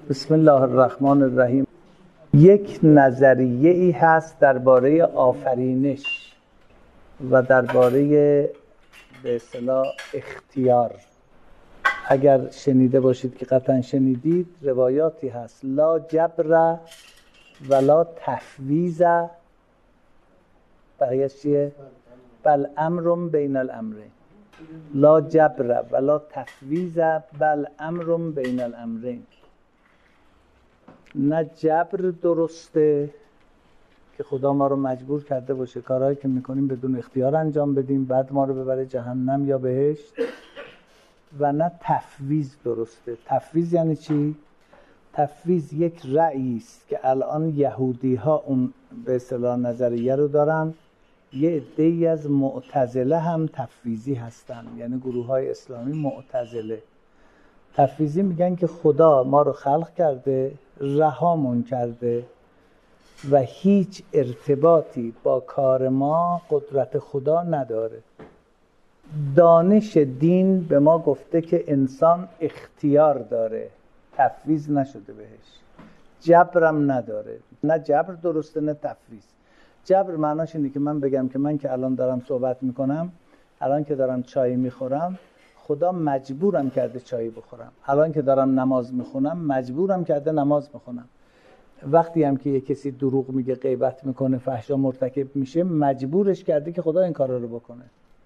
بسم الله الرحمن الرحیم. یک نظریه ای هست درباره آفرینش و درباره به اصطلاح اختیار. اگر شنیده باشید که قطعا شنیدید، روایاتی هست لا جبر ولا تفویض، بقیه‌اش چیه؟ بل امر بین الامرین. لا جبر ولا تفویض بل امر بین الامرین. نه جبر درسته که خدا ما رو مجبور کرده باشه کارهایی که میکنیم بدون اختیار انجام بدیم بعد ما رو ببره جهنم یا بهشت، و نه تفویض درسته. تفویض یعنی چی؟ تفویض یک رأیی است که الان یهودی ها اون به اصطلاح نظریه رو دارن. یه عده‌ای از معتزله هم تفویضی هستن، یعنی گروه های اسلامی معتزله. تفویضی میگن که خدا ما رو خلق کرده، رهامون کرده و هیچ ارتباطی با کار ما قدرت خدا نداره. دانش دین به ما گفته که انسان اختیار داره، تفویض نشده بهش. جبرم نداره، نه جبر درسته نه تفویض. جبر معناش اینه که من بگم که من که الان دارم صحبت میکنم، الان که دارم چای میخورم، خدا مجبورم کرده چای بخورم. الان که دارم نماز میخونم، مجبورم کرده نماز بخونم. وقتی هم که یه کسی دروغ میگه، غیبت میکنه، فحشا مرتکب میشه، مجبورش کرده که خدا این کارا رو بکنه.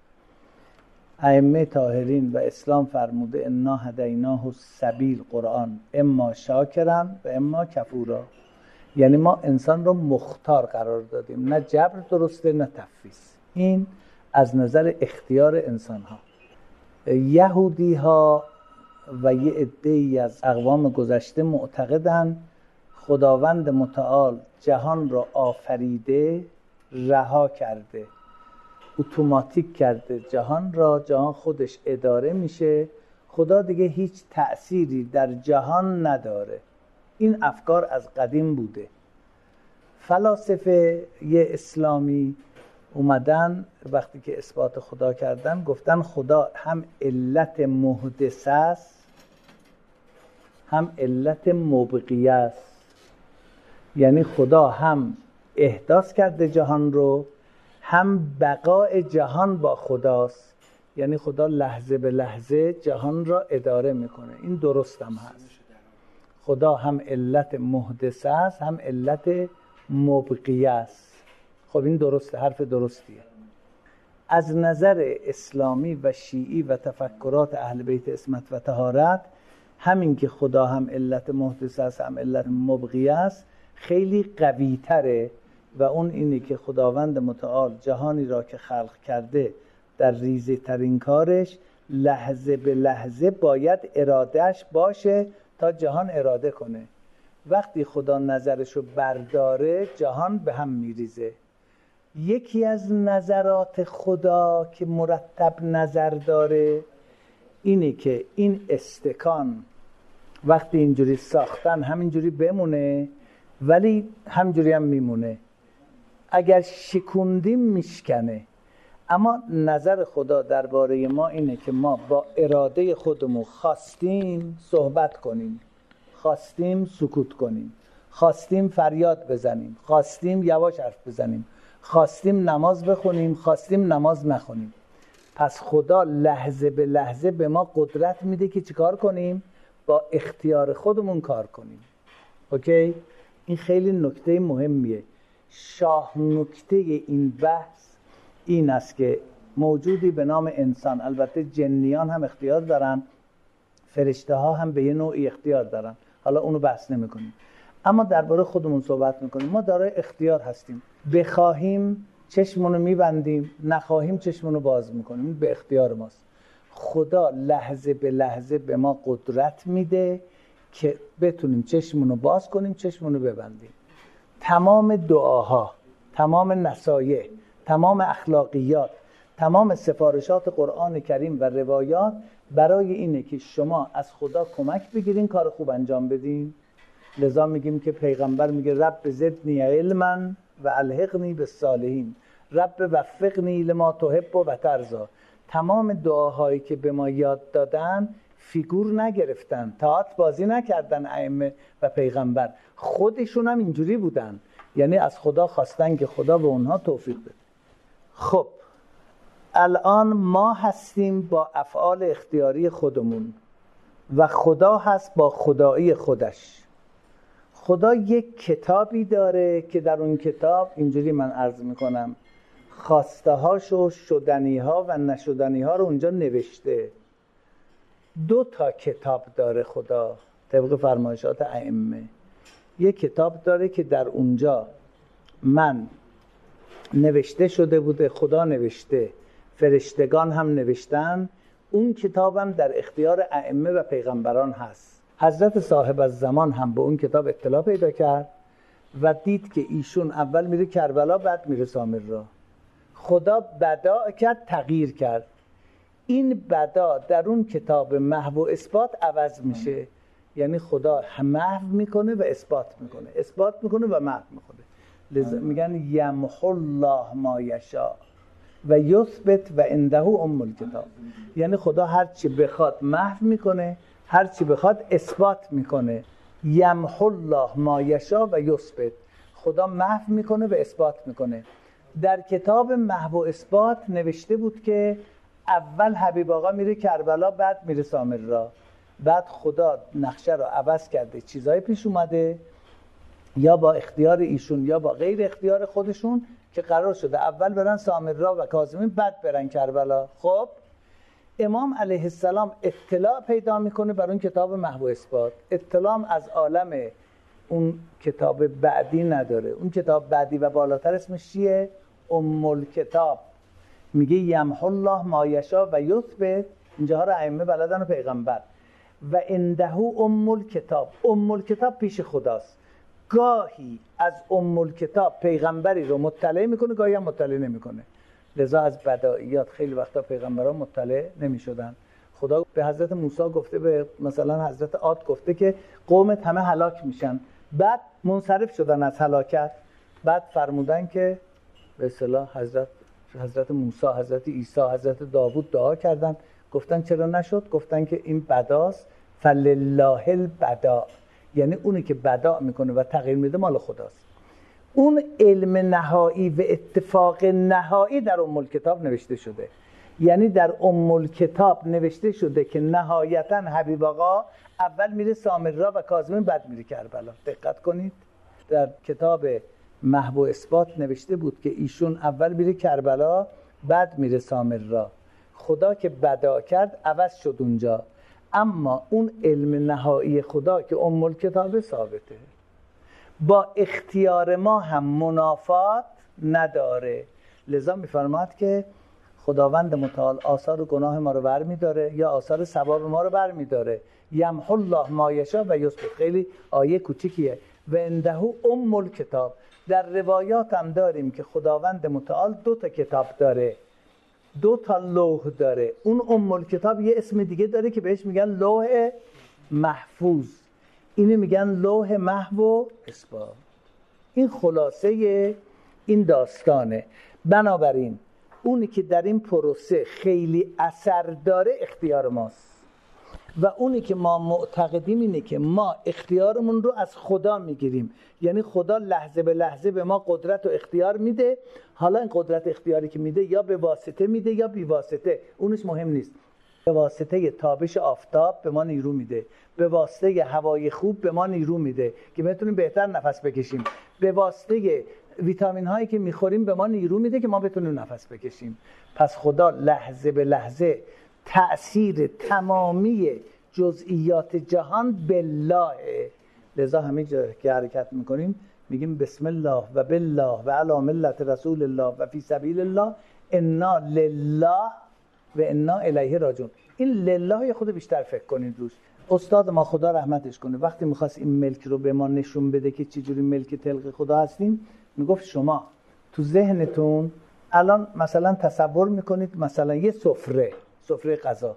ائمه طاهرین و اسلام فرموده انا هدیناه السبیل، قرآن، اما شاکرا و اما کفورا. یعنی ما انسان رو مختار قرار دادیم، نه جبر درسته نه تفویض. این از نظر اختیار انسان ها. یهودی ها و یه عده‌ای از اقوام گذشته معتقدن خداوند متعال جهان را آفریده، رها کرده، اتوماتیک کرده جهان را، جهان خودش اداره میشه، خدا دیگه هیچ تأثیری در جهان نداره. این افکار از قدیم بوده. فلاسفه یه اسلامی اومدن وقتی که اثبات خدا کردن، گفتن خدا هم علت محدثه است هم علت مبقیه است. یعنی خدا هم احداث کرده جهان رو، هم بقای جهان با خداست. یعنی خدا لحظه به لحظه جهان را اداره میکنه. این درست هم هست. خدا هم علت محدثه است هم علت مبقیه است. خب این درسته، حرف درستیه. از نظر اسلامی و شیعی و تفکرات اهل بیت عصمت و طهارت، همین که خدا هم علت محدثه است هم علت مبقیه است خیلی قوی تره، و اون اینه که خداوند متعال جهانی را که خلق کرده در ریزه ترین کارش لحظه به لحظه باید ارادهش باشه تا جهان اراده کنه. وقتی خدا نظرشو برداره جهان به هم میریزه. یکی از نظرات خدا که مرتب نظر داره اینه که این استکان وقتی اینجوری ساختن همینجوری بمونه، ولی همینجوری هم میمونه. اگر شکوندیم میشکنه. اما نظر خدا درباره ما اینه که ما با اراده خودمون خواستیم صحبت کنیم، خواستیم سکوت کنیم، خواستیم فریاد بزنیم، خواستیم یواش حرف بزنیم، خواستیم نماز بخونیم، خواستیم نماز نخونیم. پس خدا لحظه به لحظه به ما قدرت میده که چیکار کنیم؟ با اختیار خودمون کار کنیم. اوکی؟ این خیلی نکته مهمیه. شاه نکته این بحث این است که موجودی به نام انسان، البته جنیان هم اختیار دارن، فرشته ها هم به یه نوعی اختیار دارن، حالا اونو بحث نمی کنیم، اما درباره خودمون صحبت میکنیم. ما دارای اختیار هستیم، بخواهیم چشمونو میبندیم، نخواهیم چشمونو باز میکنیم، به اختیار ماست. خدا لحظه به لحظه به ما قدرت میده که بتونیم چشمونو باز کنیم، چشمونو ببندیم. تمام دعاها، تمام نصایح، تمام اخلاقیات، تمام سفارشات قرآن کریم و روایات برای اینه که شما از خدا کمک بگیرین کار خوب انجام بدین. لذا میگیم که پیغمبر میگه رب زدنی علما و الحقنی بالصالحین، رب وفقنی لما تحب و ترضی. تمام دعاهایی که به ما یاد دادن فیگور نگرفتن، تئاتر بازی نکردن ائمه و پیغمبر، خودشون هم اینجوری بودن، یعنی از خدا خواستن که خدا به اونها توفیق بده. خب الان ما هستیم با افعال اختیاری خودمون و خدا هست با خدایی خودش. خدا یک کتابی داره که در اون کتاب اینجوری من عرض میکنم خواسته هاش و شدنی ها و نشدنی ها رو اونجا نوشته. 2 کتاب داره خدا طبق فرمایشات ائمه. یک کتاب داره که در اونجا من نوشته شده بوده، خدا نوشته، فرشتگان هم نوشتن. اون کتابم در اختیار ائمه و پیغمبران هست. حضرت صاحب الزمان هم به اون کتاب اطلاع پیدا کرد و دید که ایشون اول میره کربلا بعد میره سامرا. خدا بدا کرد، تغییر کرد. این بدا در اون کتاب محو و اثبات عوض میشه، یعنی خدا محو میکنه و اثبات میکنه، اثبات میکنه و محو میکنه. لذا میگن یمحو الله ما یشاء و یثبت و عنده ام الکتاب. یعنی خدا هر چی بخواد محو میکنه، هر چی بخواد اثبات میکنه. یمحو الله ما یشاء و یثبت، خدا محو میکنه و اثبات میکنه. در کتاب محو و اثبات نوشته بود که اول حبیب آقا میره کربلا بعد میره سامرا. بعد خدا نقشه رو عوض کرده، چیزای پیش اومده یا با اختیار ایشون یا با غیر اختیار خودشون که قرار شده اول برن سامرا و کاظمین بعد برن کربلا. خب امام علیه السلام اطلاع پیدا میکنه بر اون کتاب محو و اثبات. اطلاع از عالم اون کتاب بعدی نداره. اون کتاب بعدی و بالاتر اسمش چیه؟ ام الکتاب. میگه یمحو الله ما یشاء و یثبت، اینجاها رو ائمه بلدن و پیغمبر. و عنده ام الکتاب، ام الکتاب پیش خداست. گاهی از ام الکتاب پیغمبری رو مطلع میکنه، گاهی هم مطلع نمیکنه. لذا از بدائیات خیلی وقتا پیغمبران مطلع نمیشدن. خدا به حضرت موسی گفته، به مثلا حضرت عاد گفته که قومت همه هلاک میشن، بعد منصرف شدن از هلاکت. بعد فرمودن که به اصطلاح حضرت موسی، حضرت عیسی، حضرت داوود دعا کردن، گفتن چرا نشد؟ گفتن که این بداست، فلله البدا، یعنی اونی که بدا میکنه و تغییر میده مال خداست. اون علم نهایی و اتفاق نهایی در ام الکتاب نوشته شده. یعنی در ام الکتاب نوشته شده که نهایتا حبیب آقا اول میره سامرا و کاظمین بعد میره کربلا. دقت کنید، در کتاب محو و اثبات نوشته بود که ایشون اول میره کربلا بعد میره سامرا. خدا که بدا کرد عوض شد اونجا، اما اون علم نهایی خدا که ام الکتاب ثابته، با اختیار ما هم منافات نداره. لذا میفرماد که خداوند متعال آثار و گناه ما رو برمی‌داره یا آثار ثواب ما رو برمی‌داره. یمحو الله ما یشاء و یثبت، خیلی آیه کوچیکیه. و عنده ام الکتاب. در روایات هم داریم که خداوند متعال 2 کتاب داره، 2 لوح داره. اون ام الکتاب یه اسم دیگه داره که بهش میگن لوح محفوظ، اینو میگن لوح محو و اثبات. این خلاصه این داستانه. بنابراین اونی که در این پروسه خیلی اثر داره اختیار ماست و اونی که ما معتقدیم اینه که ما اختیارمون رو از خدا میگیریم. یعنی خدا لحظه به لحظه به ما قدرت و اختیار میده. حالا این قدرت اختیاری که میده یا به واسطه میده یا بی واسطه، اونش مهم نیست. به واسطه تابش آفتاب به ما نیرو میده، به واسطه هوای خوب به ما نیرو میده که بتونیم بهتر نفس بکشیم، به واسطه ویتامین هایی که میخوریم به ما نیرو میده که ما بتونیم نفس بکشیم. پس خدا لحظه به لحظه تأثیر تمامی جزئیات جهان بالله. لذا همه جا که حرکت میکنیم میگیم بسم الله و بالله و علی ملت رسول الله و فی سبیل الله انا لله و انا الیه راجعون. این لله خود بیشتر فکر کنید روش. استاد ما خدا رحمتش کنه وقتی میخواست این ملک رو به ما نشون بده که چجوری ملک تلق خدا هستیم، میگفت شما تو ذهنتون الان مثلا تصور میکنید مثلا یه سفره غذا،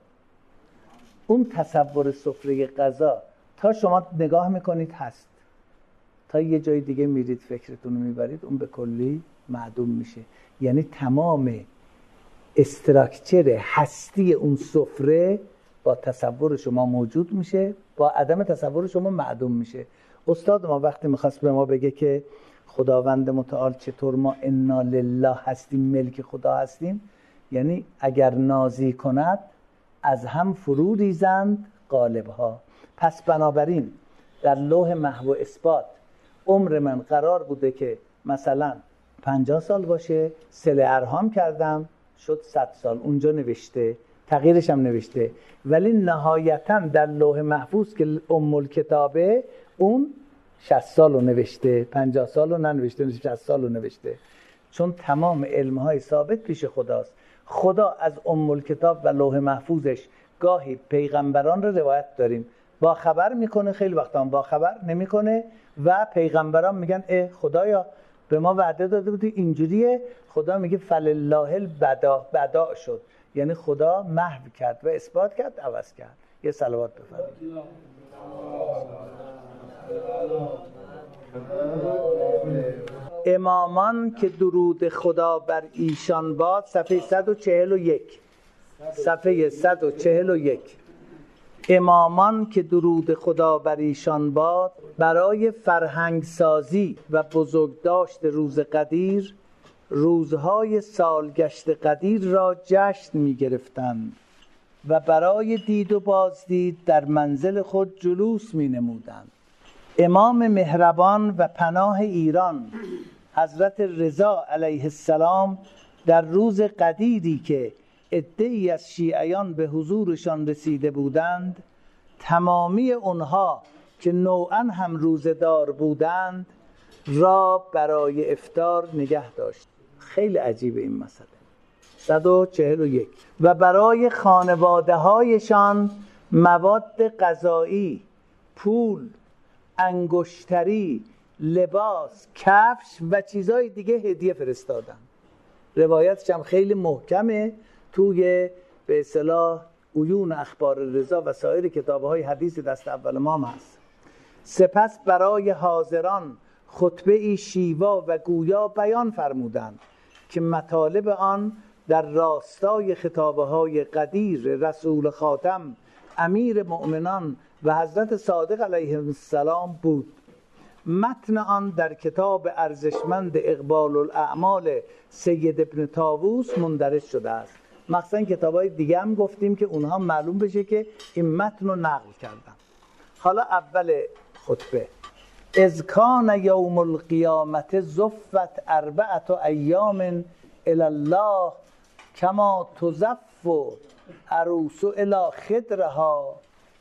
اون تصور سفره غذا تا شما نگاه میکنید هست، تا یه جای دیگه میرید فکرتون رو میبرید اون به کلی معدوم میشه. یعنی تمام استراکچر هستی اون سفره با تصور شما موجود میشه، با عدم تصور شما معدوم میشه. استاد ما وقتی میخواست به ما بگه که خداوند متعال چطور ما انا لله هستیم، ملک خدا هستیم، یعنی اگر نازی کند از هم فرو ریزند قالبها. پس بنابراین در لوح محو و اثبات عمر من قرار بوده که مثلا 50 سال باشه، صله ارحام کردم شد 100 سال، اونجا نوشته، تغییرش هم نوشته، ولی نهایتا در لوح محفوظ که ام الکتابه اون 60 سال رو نوشته، 50 سال رو ننوشته، 60 سال رو نوشته، چون تمام علمهای ثابت پیش خداست. خدا از ام الکتاب و لوح محفوظش گاهی پیغمبران رو روایت داریم با خبر میکنه، خیلی وقتا هم با خبر نمیکنه و پیغمبران میگن خدایا به ما وعده داده بودی اینجوریه، خدا میگه فلله البداء شد، یعنی خدا محو کرد و اثبات کرد، عوض کرد. یه صلوات بفرمایید. امامان که درود خدا بر ایشان باد، صفحه 141. صفحه 141. امامان که درود خدا بر ایشان باد برای فرهنگ سازی و بزرگداشت روز قدیر، روزهای سالگشت قدیر را جشن می گرفتند و برای دید و بازدید در منزل خود جلوس می نمودند. امام مهربان و پناه ایران حضرت رضا علیه السلام در روز قدیری که عده‌ای از شیعیان به حضورشان رسیده بودند، تمامی اونها که نوعاً هم روزدار بودند را برای افطار نگه داشت. خیلی عجیبه این مسئله. 141. و برای خانواده هایشان مواد غذایی، پول، انگشتری، لباس، کفش و چیزهای دیگه هدیه فرستادن. روایتش هم خیلی محکمه، توی به اصطلاح عیون اخبار رضا و سایر کتاب‌های حدیث دست اول ما هم هست. سپس برای حاضران خطبه شیوا و گویا بیان فرمودند که مطالب آن در راستای خطابه‌های قدیر رسول خاتم امیر مؤمنان و حضرت صادق علیه السلام بود. متن آن در کتاب ارزشمند اقبال الاعمال سید ابن طاووس مندرج شده است. مخصوصا کتاب‌های دیگه هم گفتیم که اونها معلوم بشه که این متن رو نقل کردن. حالا اول خطبه: اذ کان یوم القیامت زفت 4 ایام الی الله کما تزف عروس الی خدرها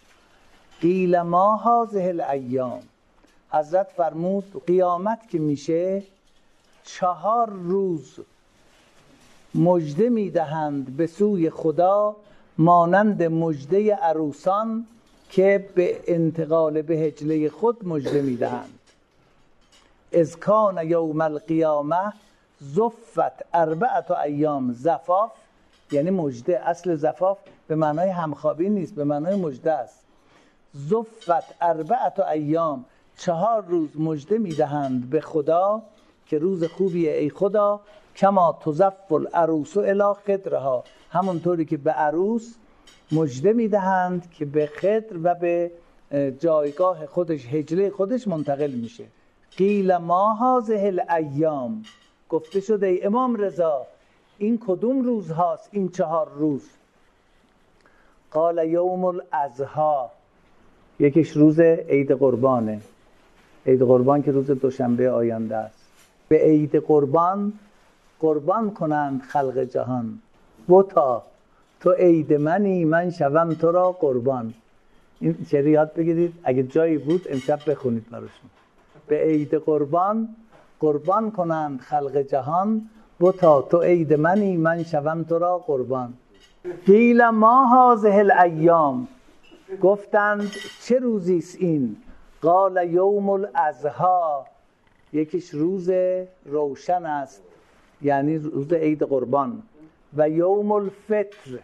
قیل ما هذه الایام. حضرت فرمود قیامت که میشه 4 روز مژده میدهند به سوی خدا مانند مژده عروسان که به انتقال به حجله خود مژده میدهند. اذ کان یوم القیامه زفت 4 ایام. زفاف یعنی مژده، اصل زفاف به معنای همخوابی نیست، به معنای مژده است. زفت 4 ایام، 4 روز مژده میدهند به خدا که روز خوبیه ای خدا. کما تزف العروس الی خدرها، همونطوری که به عروس مژده میدهند که به خدر و به جایگاه خودش، حجله خودش منتقل میشه. قیل ما هذه الایام، گفته شده ای امام رضا این کدوم روز هاست این 4 روز؟ قال یوم الاضحی، یکیش روز عید قربانه، عید قربان که روز دوشنبه آینده است. به عید قربان قربان کنند خلق جهان، بتا تو عید منی من شوم تو را قربان. این شعر یاد بگیرید، اگه جایی بود امشب بخونید براشون. به عید قربان قربان کنند خلق جهان، بتا تو عید منی من شوم تو را قربان. قیل ما هذه الایام، گفتند چه روزی است این؟ قال یوم الاضحی، یکیش روز روشن است یعنی روز عید قربان. و یوم الفطر،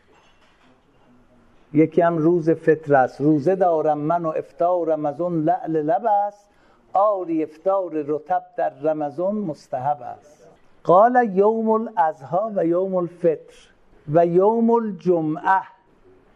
یکی هم روز فطر است. روزه دارم من و افطار رمضان لعل لب است، آری افطار رطب در رمضان مستحب است. قال یوم الاضحی و یوم الفطر و یوم الجمعه،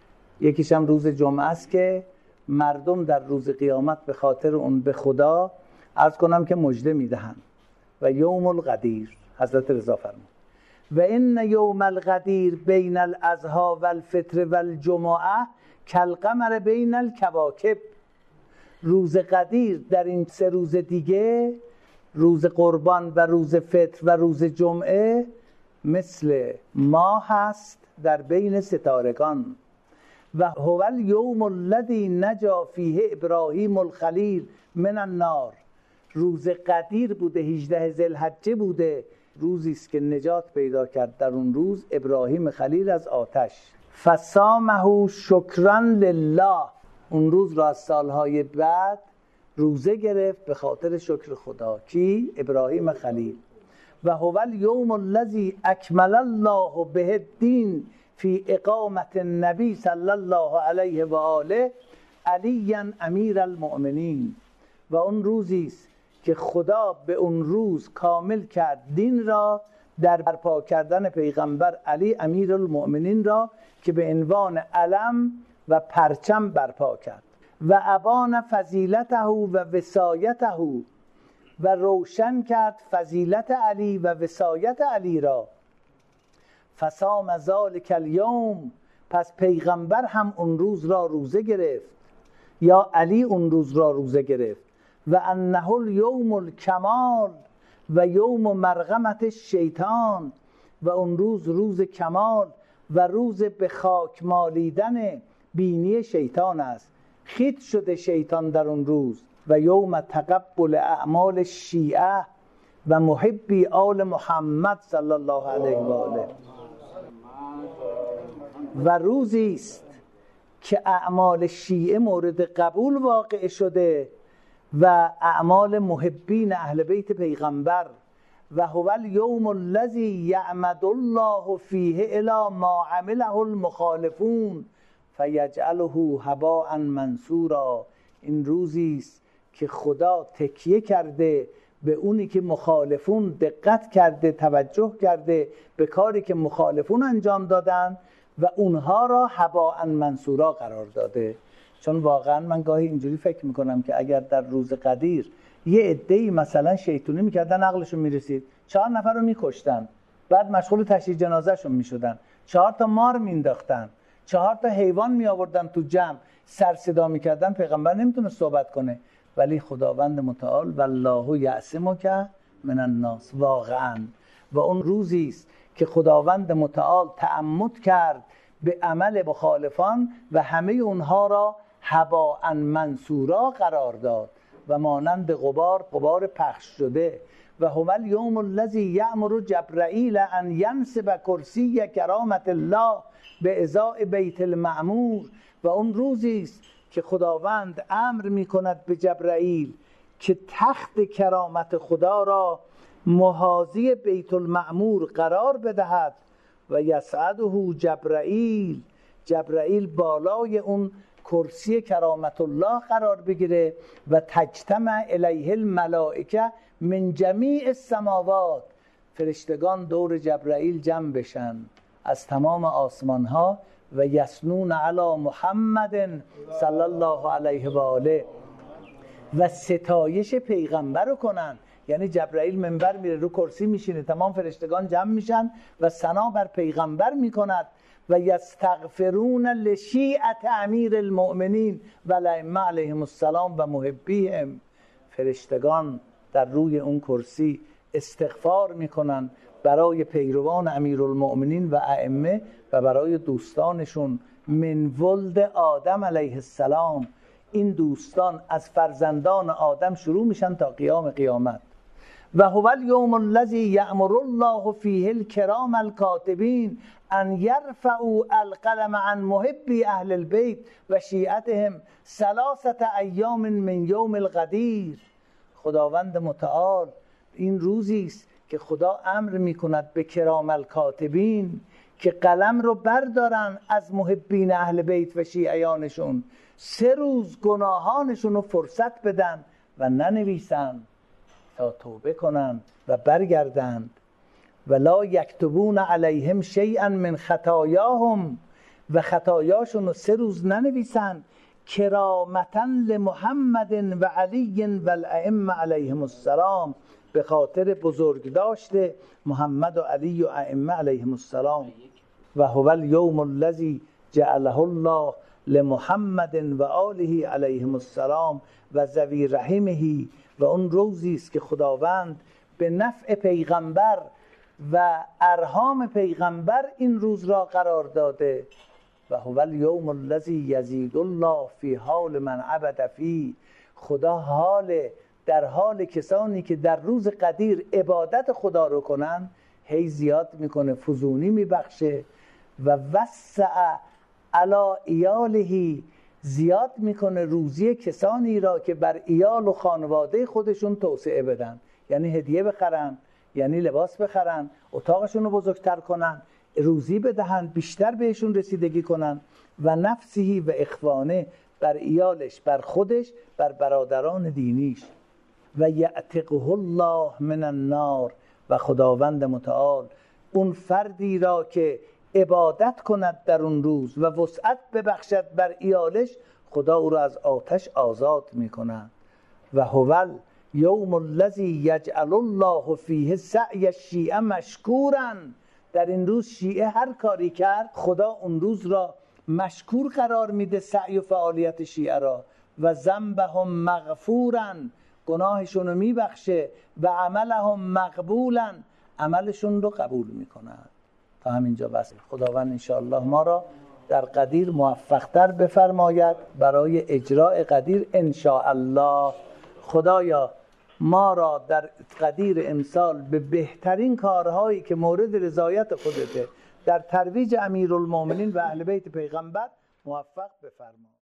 یکیش هم روز جمعه است که مردم در روز قیامت به خاطر اون به خدا عرض کنم که مژده میدهند. و یوم القدیر، حضرت رضا فرمود و ان یوم القدیر بین الاضحی والفطر والجمعه کالقمر بین الکواکب. روز قدیر در این 3 روز دیگه، روز قربان و روز فطر و روز جمعه، مثل ماه هست در بین ستارگان. و هو الیوم الذی نجا فیه ابراهیم الخلیل من النار. روز قدیر بوده، 18 ذوالحجه بوده، روزی است که نجات پیدا کرد در اون روز ابراهیم خلیل از آتش. فصامه شکرا لله. اون روز را از سالهای بعد روزه گرفت به خاطر شکر خدا. کی؟ ابراهیم خلیل. و هو الیوم الذی اکمل الله به الدین فی اقامت النبی صلی الله علیه و آله علی امیر المؤمنین. و اون روزی است که خدا به اون روز کامل کرد دین را در برپا کردن پیغمبر علی امیر المؤمنین را که به عنوان علم و پرچم برپا کرد. و ابان فضیلته و وصایته، و روشن کرد فضیلت علی و وصایت علی را. فصام ذلک الیوم، پس پیغمبر هم اون روز را روزه گرفت یا علی اون روز را روزه گرفت. و انه الیوم الکمال و یوم مرغمت الشیطان. و اون روز روز کمال و روز به خاک مالیدن بینی شیطان است. خیت شده شیطان در اون روز. و یوم تقبل اعمال الشیعه و محبی آل محمد صلی الله علیه و آله. و روزی است که اعمال شیعه مورد قبول واقع شده و اعمال محبین اهل بیت پیغمبر. و هو الیوم الذی یعمد الله فیه الی ما عمله المخالفون فیجعله هباء منثورا. این روزی است که خدا تکیه کرده به اونی که مخالفون دقت کرده، توجه کرده به کاری که مخالفون انجام دادن و اونها را هباء منثورا قرار داده. چون واقعا من گاهی اینجوری فکر میکنم که اگر در روز قدیر یه عده‌ای مثلا شیطونی میکردن، عقلشون میرسید 4 نفر رو میکشتن، بعد مشغول تشییع جنازه‌شون میشدن، 4 تا مار مینداختن، 4 تا حیوان میآوردن تو جمع، سر صدا میکردن، پیغمبر نمیتونه صحبت کنه. ولی خداوند متعال والله یعصمک من الناس واقعا. و اون روزی است که خداوند متعال تعمد کرد به عمل مخالفان و همه اونها را هباء منثورا قرار داد و مانند غبار پخش شده. و هو الیوم الذی یأمر جبرائیل ان ینصب کرسی کرامت الله به ازاء بیت المعمور. و اون روزی است که خداوند امر می کند به جبرائیل که تخت کرامت خدا را محاذی بیت المعمور قرار بدهد. و یصعده جبرائیل، جبرائیل بالای اون کرسی کرامت الله قرار بگیره. و تجتمع الیه الملائکه من جمیع السماوات، فرشتگان دور جبرائیل جمع بشن از تمام آسمان ها. و یسنون علی محمد صلی الله علیه و آله، و ستایش پیغمبر رو کنن. یعنی جبرائیل منبر میره، رو کرسی میشینه، تمام فرشتگان جمع میشن و ثنا بر پیغمبر میکند. و یستغفرون لشیعة امیر المؤمنین و الائمه علیهم السلام و محبیهم. فرشتگان در روی اون کرسی استغفار میکنن برای پیروان امیرالمؤمنین و ائمه و برای دوستانشون من ولد آدم علیه السلام. این دوستان از فرزندان آدم شروع میشن تا قیام قیامت. و هو الیوم الذی یأمر الله فیه الکرام الکاتبین ان یرفعوا القلم عن محبی اهل البیت و شیعتهم 3 ایام من یوم القدیر. خداوند متعال این روزی است که خدا امر میکند به کرام الکاتبین که قلم رو بردارن از محبین اهل بیت و شیعیانشون، 3 روز گناهانشون رو فرصت بدن و ننویسن تا توبه کنن و برگردند. ولا یکتبون علیهم شیئا من خطایاهم و خطایاشون رو 3 روز ننویسن، کرامتا لمحمد و علی و الائمه علیهم السلام، به خاطر بزرگ داشته محمد و علی و ائمه علیهم السلام. و هو الیوم الذی جعله الله لمحمد و آله علیهم السلام و ذوی رحمه، و اون روزی است که خداوند به نفع پیغمبر و ارحام پیغمبر این روز را قرار داده. و هو الیوم الذی یزید الله فی حال من عبد فی، خدا در حال کسانی که در روز قدیر عبادت خدا رو کنن هی زیاد میکنه، فزونی میبخشه. و وسع علی ایاله، زیاد میکنه روزی کسانی را که بر ایال و خانواده خودشون توسعه بدن، یعنی هدیه بخرن، یعنی لباس بخرن، اتاقشون رو بزرگتر کنن، روزی بدهن، بیشتر بهشون رسیدگی کنن. و نفسهی و اخوانه، بر ایالش، بر خودش، بر برادران دینیش. و یعتقه الله من النار، و خداوند متعال اون فردی را که عبادت کند در اون روز و وسعت ببخشد بر ایالش، خدا او را از آتش آزاد میکند. و هو یوم الذی یجعل الله فیه سعی الشیعه مشکورا، در این روز شیعه هر کاری کرد خدا اون روز را مشکور قرار میده، سعی و فعالیت شیعه را. و ذنبهم مغفورا، گناهشون رو میبخشه. و عملهم مقبولا، عملشون رو قبول میکنند. تا همینجا بس. خداوند انشاءالله ما را در قدیر موفق‌تر بفرماید برای اجراء قدیر انشاءالله. خدایا ما را در قدیر امسال به بهترین کارهایی که مورد رضایت خودته در ترویج امیرالمومنین و اهل بیت پیغمبر موفق بفرما.